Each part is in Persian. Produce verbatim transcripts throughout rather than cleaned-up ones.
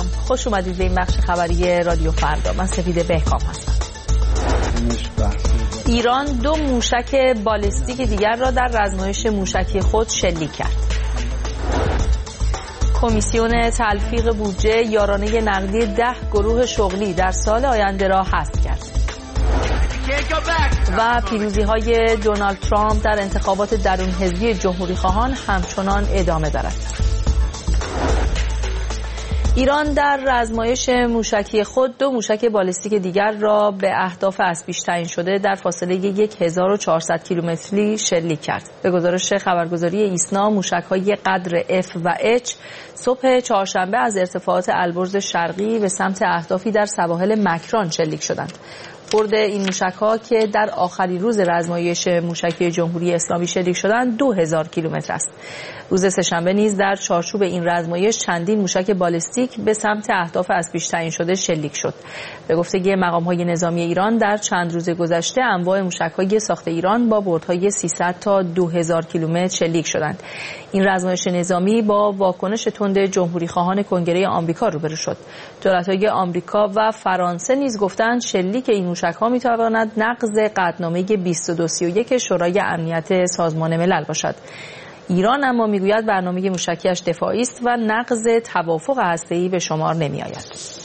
سلام، خوش اومدید به این بخش خبری رادیو فردا. من سفید بهکام هستم. ایران دو موشک بالستیک دیگر را در رزمایش موشکی خود شلیک کرد. کمیسیون تلفیق بودجه یارانه نقدی ده گروه شغلی در سال آینده را حذف کرد. و پیروزی‌های دونالد ترامپ در انتخابات درون حزبی جمهوری خواهان همچنان ادامه دارد. ایران در رزمایش موشکی خود دو موشک بالستیک دیگر را به اهداف از پیش تعیین شده در فاصله هزار و چهارصد کیلومتری شلیک کرد. به گزارش خبرگزاری ایسنا، موشک‌های قدر F و H صبح چهارشنبه از ارتفاعات البرز شرقی به سمت اهدافی در سواحل مکران شلیک شدند. برد این موشک‌ها که در آخرین روز رزمایش موشکی جمهوری اسلامی شلیک شدند دو هزار کیلومتر است. روز سه‌شنبه نیز در چارچوب این رزمایش چندین موشک بالستیک به سمت اهداف از پیش تعیین شده شلیک شد. به گفته مقام‌های نظامی ایران در چند روز گذشته انواع موشک‌های ساخت ایران با بردهای سیصد تا دو هزار کیلومتر شلیک شدند. این رزمایش نظامی با واکنش تند جمهوری خواهان کنگره آمریکا روبرو شد. دولت‌های آمریکا و فرانسه نیز گفتند شلیک این موشک‌ها می‌تواند نقض قطعنامه بیست و دو سی و یک شورای امنیت سازمان ملل باشد. ایران اما میگوید برنامه موشکیش دفاعی است و نقض توافق هسته‌ای به شمار نمی‌آید.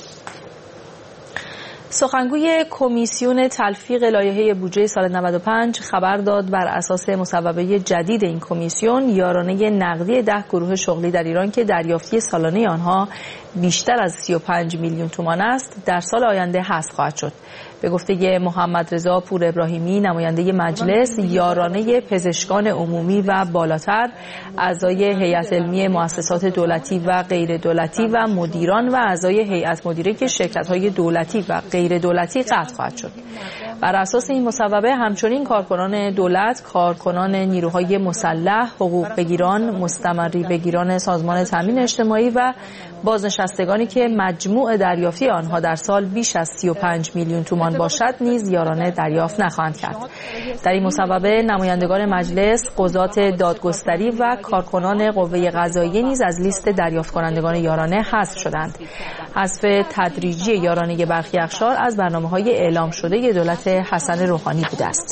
سخنگوی کمیسیون تلفیق لایحه بودجه سال نود و پنج خبر داد بر اساس مصوبه جدید این کمیسیون یارانه نقدی ده گروه شغلی در ایران که دریافتی سالانه آنها بیشتر از سی و پنج میلیون تومان است در سال آینده حذف خواهد شد. به گفته محمد رضا پور ابراهیمی نماینده مجلس، یارانه پزشکان عمومی و بالاتر، اعضای هیئت علمی مؤسسات دولتی و غیر دولتی و مدیران و اعضای هیئت مدیره شرکت‌های دولتی و غیر دولتی قطع خواهد شد. بر اساس این مصوبه همچنین کارکنان دولت، کارکنان نیروهای مسلح، حقوق بگیران، مستمری بگیران سازمان تامین اجتماعی و بازنشستگانی که مجموع دریافتی آنها در سال بیش از سی و پنج میلیون تومان باشد نیز یارانه دریافت نخواهند کرد. در این مصوبه نمایندگان مجلس، قضات دادگستری و کارکنان قوه قضاییه نیز از لیست دریافت کنندگان یارانه حذف شدند. حذف تدریجی یارانه برخی اقشار از برنامه‌های اعلام شده دولت حسن روحانی بوده است.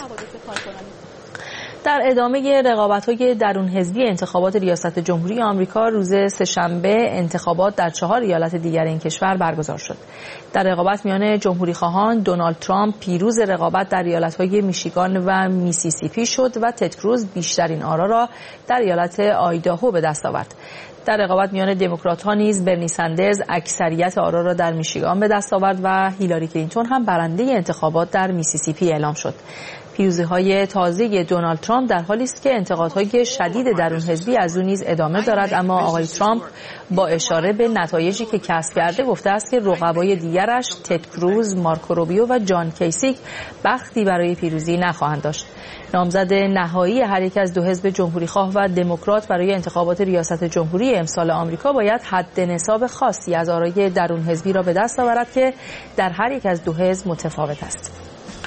در ادامه رقابت‌های درون حزبی انتخابات ریاست جمهوری آمریکا روز سه‌شنبه انتخابات در چهار ایالت دیگر این کشور برگزار شد. در رقابت میان جمهوری خواهان دونالد ترامپ پیروز رقابت در ایالت‌های میشیگان و میسیسیپی شد و تد کروز بیشترین آرا را در ایالت آیداهو به دست آورد. در رقابت میان دموکرات‌ها نیز برنی سندرز اکثریت آرا را در میشیگان به دست آورد و هیلاری کلینتون هم برنده انتخابات در میسیسیپی اعلام شد. پیروزی‌های تازه دونالد ترامپ در حالی است که انتقادهای شدید درون حزبی از او نیز ادامه دارد، اما آقای ترامپ با اشاره به نتایجی که کسب کرده گفته است که رقبای دیگرش تد کروز، مارکو روبیو و جان کیسیک بختی برای پیروزی نخواهند داشت. نامزد نهایی هر یک از دو حزب جمهوری‌خواه و دموکرات برای انتخابات ریاست جمهوری امسال آمریکا باید حد نصاب خاصی از آرای درون حزبی را به دست آورد که در هر یک از دو حزب متفاوت است.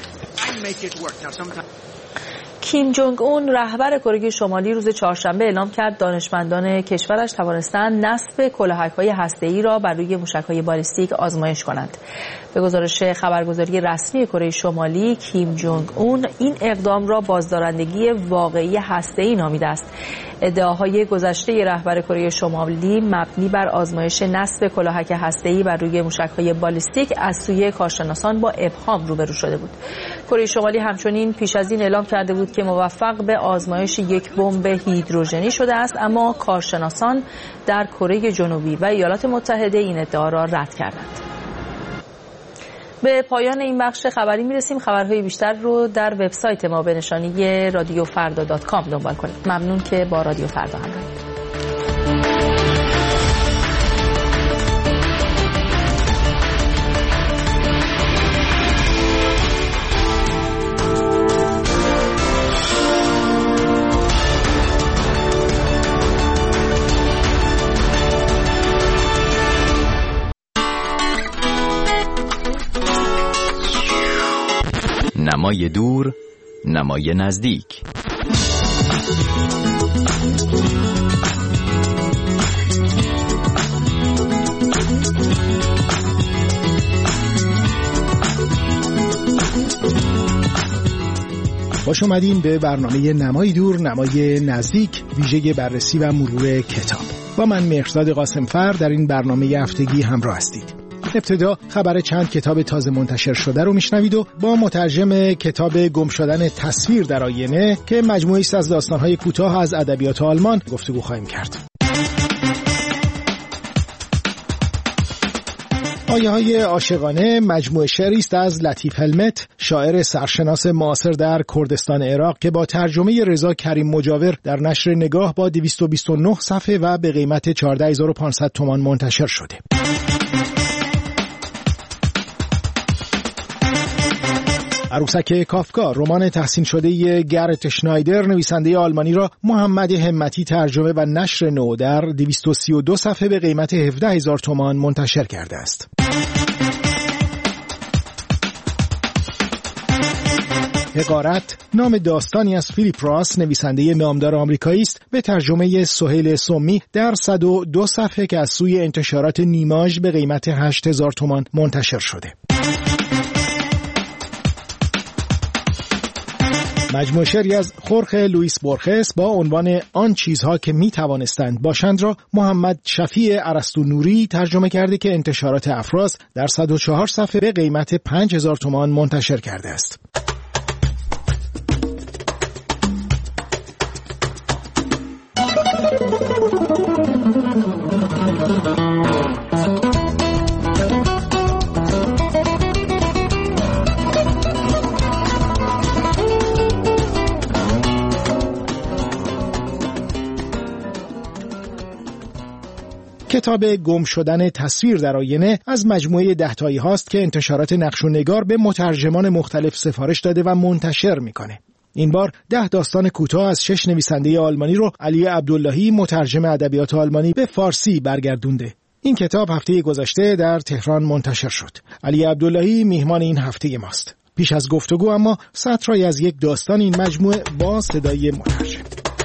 کیم جونگ اون رهبر کره شمالی روز چهارشنبه اعلام کرد دانشمندان کشورش توانستند نصب کلاهک‌های هسته‌ای را بر روی موشک‌های بالستیک آزمایش کنند. به گزارش خبرگزاری رسمی کره شمالی، کیم جونگ اون این اقدام را بازدارندگی واقعی هسته‌ای نامیده است. ادعاهای گذشته رهبر کره شمالی مبنی بر آزمایش نصب کلاهک هسته‌ای بر روی موشک‌های بالستیک از سوی کارشناسان با ابهام روبرو شده بود. کره شمالی همچنین پیش از این اعلام کرده بود که موفق به آزمایش یک بمب هیدروژنی شده است، اما کارشناسان در کره جنوبی و ایالات متحده این ادعا را رد کردند. به پایان این بخش خبری میرسیم. خبرهای بیشتر رو در وبسایت ما به نشانی رادیو فردا دات کام دنبال کنید. ممنون که با رادیو فردا همراهید. نمای دور، نمای نزدیک. خوش اومدین به برنامه نمای دور نمای نزدیک، ویژه بررسی و مرور کتاب. با من مهرزاد قاسمفر در این برنامه هفتگی همراه هستید. ابتدا خبر چند کتاب تازه منتشر شده رو میشنوید و با مترجم کتاب گم شدن تصویر در آینه که مجموعه‌ای است از داستان‌های کوتاه از ادبیات آلمان گفتگو خواهیم کرد. آیه های عاشقانه مجموعه شعری است از لطیف هلمت، شاعر سرشناس معاصر در کردستان عراق که با ترجمه رضا کریم مجاور در نشر نگاه با دویست و بیست و نه صفحه و به قیمت چهارده هزار و پانصد تومان منتشر شده. عروسک کافکا، رمان تحسین شده گرت شنایدر نویسنده آلمانی را محمد همتی ترجمه و نشر نو در دویست و سی و دو صفحه به قیمت هفده هزار تومان منتشر کرده است. حقارت نام داستانی از فیلیپ راس نویسنده نامدار آمریکایی است به ترجمه سهیل سمی در صد و دو صفحه که از سوی انتشارات نیماژ به قیمت هشت هزار تومان منتشر شده. مجموعه شعری از خورخه لوئیس بورخس با عنوان آن چیزها که می توانستند باشند را محمد شفیع ارسطو نوری ترجمه کرده که انتشارات افراز در صد و چهار صفحه به قیمت پنج هزار تومان منتشر کرده است. کتاب گم شدن تصویر در آینه از مجموعه دهتایی هاست که انتشارات نقش و نگار به مترجمان مختلف سفارش داده و منتشر میکنه. این بار ده داستان کوتاه از شش نویسنده آلمانی رو علی عبداللهی مترجم ادبیات آلمانی به فارسی برگردونده. این کتاب هفته گذشته در تهران منتشر شد. علی عبداللهی میهمان این هفته ماست. پیش از گفتگو اما سطری از یک داستان این مجموعه با صدای مترجم.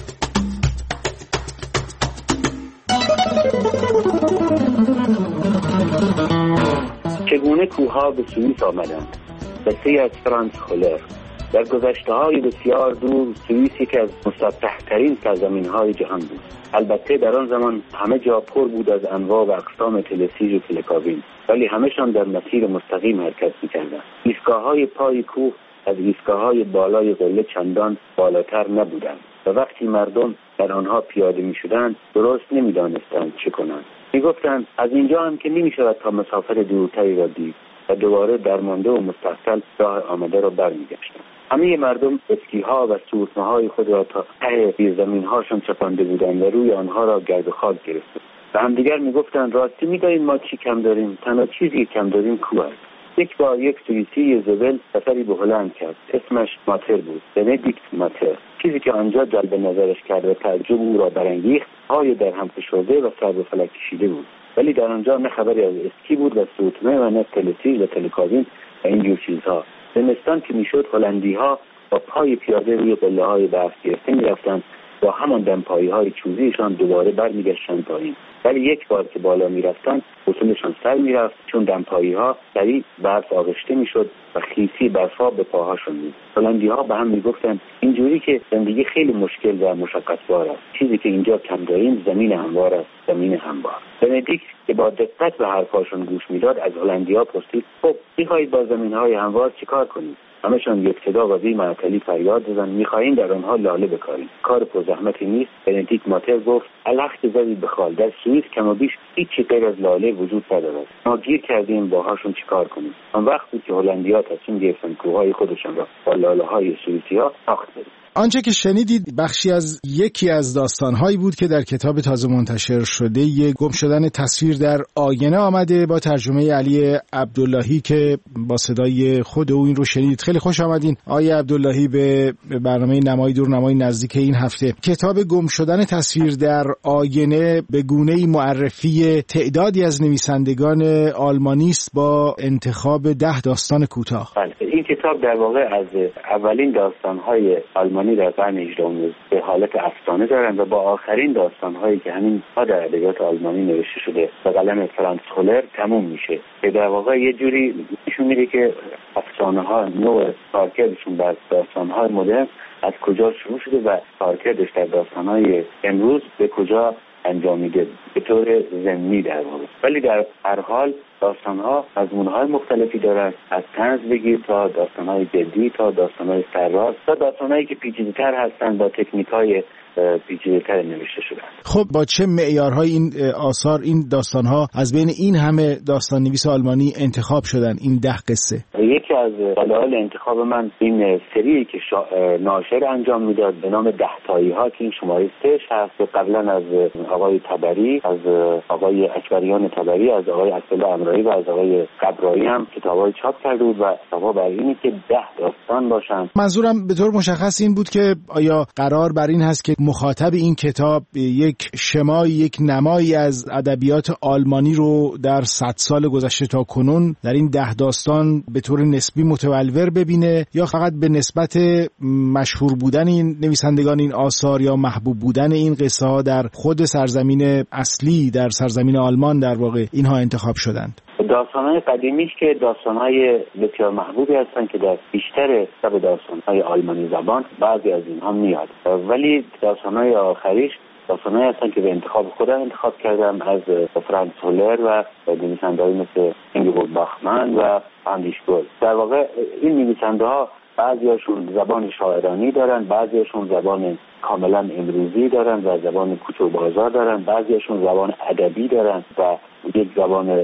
چگونه کوه‌ها به سوئیس آمدند؟ قصه از فرانس خولر. در گذشته‌های بسیار دور سوئیس یکی از مسطح‌ترین سرزمین‌های جهان بود. البته در آن زمان همه جا پر بود از انواع و اقسام تلسیج و تلکابین، ولی همه‌شان در مسیر مستقیم حرکت می‌کردند. ایستگاه‌های پای کوه از ایستگاه‌های بالای قله چندان بالاتر نبودند و وقتی مردم در آنها پیاده می‌شدند درست نمی‌دانستند چه کنند. می‌گفتند از اینجا هم که نمی‌شود تا مسافت دورتری را دید و دوباره درمانده و مستحصل راه آمده را برمیگشتند. همه مردم اسکی‌ها و سورتمه‌های خود را تا ته زمین‌هاشان چپانده بودند و روی آنها را گرد و خاک گرفته. و همدیگر می‌گفتند راستی می‌دانید ما چی کم داریم؟ تنها چیزی کم داریم کوه است. یک بار یک سوئیسی زبل سفری به هلند کرد. اسمش ماتر بود، بندیکت ماتر. چیزی که آنجا جلب نظرش کرد و تعجب او را برانگیخت پای در هم فشرده و سر به فلک کشیده بود. ولی در آنجا نه خبری از اسکی بود و سوتمه و نه تلسیج و تلکابین و اینجور چیزها. زمستان که میشد هلندی‌ها با پای پیاده روی قله‌های برف گرفته می‌رفتند با همان دمپایی‌های چوبیشان دوباره برمیگشتند پایین. ولی یک بار که بالا می‌رفتند وصولشان سر می‌رفت چون دمپایی‌ها سریع برف آغشته می‌شد و خیسی برفا به پاهاشون بود. هلندی‌ها به هم می‌گفتند اینجوری که زندگی خیلی مشکل و مشقت‌بار است. چیزی که اینجا کم داریم زمین هموار است، زمین هموار. بندیکت که با دقت به حرفاشون گوش می‌داد از هلندی‌ها پرسید خب می‌خواهید با زمین‌های هموار چیکار کنید؟ همشان یک صدا و بی معطلی فریاد زدند می‌خواهیم در آنها لاله بکاریم. کار پرزحمتی نیست. بندیکت ماتر گفت الحق زدید به خال. در سوئیس کم و بیش هیچی غیر از لاله وجود ندارد. ما گیر کردیم باهاشون چیکار کنیم. آن وقت بود که هلندی‌ها تصمیم گرفتن کوههای خودشان را با لاله‌های سوئیسی‌ها ساخت بدن. آنچه که شنیدید بخشی از یکی از داستان‌هایی بود که در کتاب تازه منتشر شده ی گم شدن تصویر در آینه آمده با ترجمه علی عبداللهی که با صدای خود او این رو شنیدید. خیلی خوش آمدین آقای عبداللهی به برنامه نمای دور نمای نزدیک این هفته. کتاب گم شدن تصویر در آینه به گونه‌ای معرفی تعدادی از نویسندگان آلمانی است با انتخاب ده داستان کوتاه. بله، این کتاب در واقع از اولین داستان‌های آلمانی در قرن هجدهم به حالت افسانه دارند و با آخرین داستان‌هایی که همین ها در ادبیات آلمانی نوشته شده به قلم فرانس خولر تموم میشه. که در واقع یه جوری نشون میده که افسانه ها، نوع کارکردشون بر داستان های مدرن از کجا شروع شده و کارکردش در داستان های امروز به کجا انجام میده به طور ضمنی در واقع. ولی در هر حال داستان‌ها مضمون‌های مختلفی دارن، از طنز بگیر تا داستان‌های جدی تا داستان‌های سرراست تا داستان‌هایی که پیچیده‌تر هستن با تکنیک‌های پیچیده‌تر نوشته شدن. خب با چه معیارهای این آثار این داستان‌ها از بین این همه داستان نویس آلمانی انتخاب شدن این ده قصه؟ یکی از دلایل انتخاب من این سری که شا... ناشر انجام میداد به نام ده تایی ها که این شماره سهش هست، قبلا از آقای طبری، از آقای اکبریان طبری، از آقای عبدالله امرایی و از آقای قبرایی هم کتابای چاپ کرده بود و اتفاق بر اینه که ده داستان باشن. منظورم به طور مشخص این بود که آیا قرار بر این هست که مخاطب این کتاب یک شمای یک نمایی از ادبیات آلمانی رو در صد سال گذشته تا کنون در این ده داستان به طور نسبی متولور ببینه، یا فقط به نسبت مشهور بودن این نویسندگان این آثار یا محبوب بودن این قصه ها در خود سرزمین اصلی در سرزمین آلمان در واقع اینها انتخاب شدند؟ داستان‌های قدیمیش که داستان‌های بسیار محبوبی هستن که در بیشتر سب داستان‌های آلمانی زبان بعضی از اینها میاد، ولی داستان‌های آخریش داستان‌هایی هستن که به انتخاب خودم انتخاب کردم از فرانس هولر و نویسنده‌ای مثل اینگبورگ باخمن و اندریش گل. در واقع این نویسنده‌ها بعضیاشون زبان شاعرانی دارن، بعضیاشون زبان کاملا امروزی دارن و زبان کوچه و بازار دارن، بعضیاشون زبان ادبی دارن و یک زبان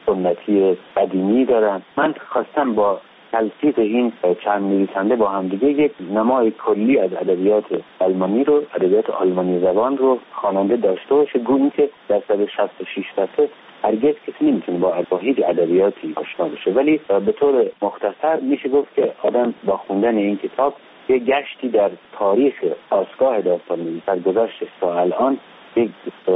سنتی قدیمی دارن. من خواستم با تلفیق این چند نویسنده با هم دیگه یک نمای کلی از ادبیات آلمانی رو، ادبیات آلمانی زبان رو خواننده داشته باشه، گویی که در صد شصت و شش صفحه هرگز کسی نمیتونه با هیچ ادبیاتی آشنا بشه. ولی به طور مختصر میشه گفت که آدم با خوندن این کتاب یک گشتی در تاریخ خاستگاه داستان در گذشته تا الان یک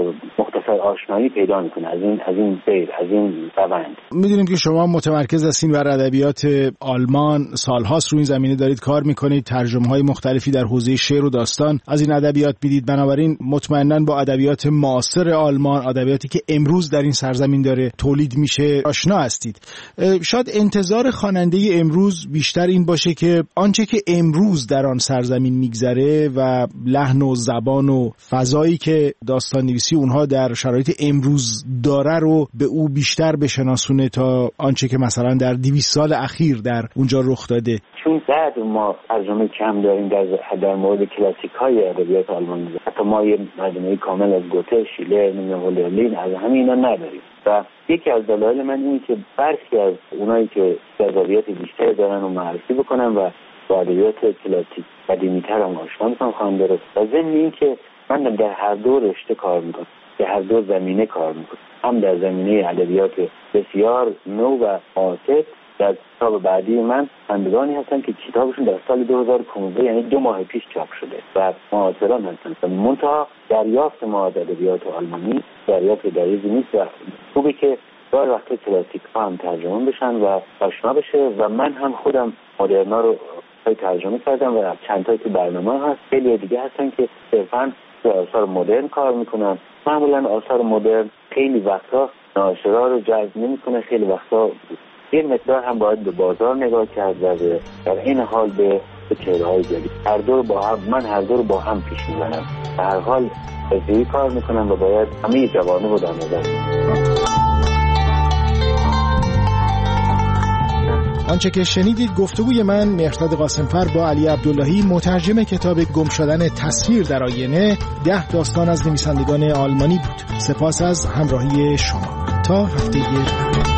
مختصر آشنایی پیدا میکنه از این از این سیر از این روند. میدونیم که شما متمرکز هستین بر ادبیات آلمان، سالهاست رو این زمینه دارید کار میکنید، ترجمه‌های مختلفی در حوزه شعر و داستان از این ادبیات میدید، بنابراین مطمئناً با ادبیات معاصر آلمان، ادبیاتی که امروز در این سرزمین داره تولید میشه آشنا هستید. شاید انتظار خواننده امروز بیشتر این باشه که آنچه که امروز در آن سرزمین میگذره و لحن و زبان و فضایی که داستان نویسی اونها در شرایط امروز داره رو به او بیشتر بشناسونه تا آنچه که مثلا در دویست سال اخیر در اونجا رخ داده. چون بعد ما ترجمه کم داریم در در مورد کلاسیک های ادبیات آلمانی، حتی ما یه مجموعه کامل از گوته، شیلر، هولرلین از همه اینا نداریم و یکی از دلایل من اینه که برخی از اونایی که جذابیت بیشتری دارن رو معرفی بکنم و با ادبیات کلاسیک قدیمی‌تر هم آشنا کنم خواننده رو. و ضمن این که من در هر دو رشته کار میکنم، در هر دو زمینه کار میکنم، هم در زمینه ادبیات بسیار نو و معاصر. در کتاب بعدی من خوانندگانی هستن که کتابشون در سال دو هزار و پانزده یعنی دو ماه پیش چاپ شده و معاصران هستن. منتها دریافت ما از ادبیات آلمانی دریافت دقیقی نیست و خوبه که دار وقت کلاسیک ها هم ترجمه بشن و آشنا بشه و من هم خودم مدرنا رو ترجمه کردم و چند تایی تو برنامه هست. خیلی دیگه هستن که صرفاً به آثار مدرن کار میکنن. معمولا آثار مدرن خیلی وقتا ناشرا رو جذب نمیکنه، خیلی وقتا یه مقدار هم باید به بازار نگاه کرد و در این حال به چهره‌های جدید. هر دو رو با هم من هر دو رو با هم پیش میبرم. به هر حال بسیاری کار میکنم و باید همه جوانه رو در نظر بگیریم. آنچه که شنیدید گفتگوی من مهرداد قاسمفر با علی عبداللهی، مترجم کتاب گم شدن تصویر در آینه، ده داستان از نویسندگان آلمانی بود. سپاس از همراهی شما. تا هفته دیگر.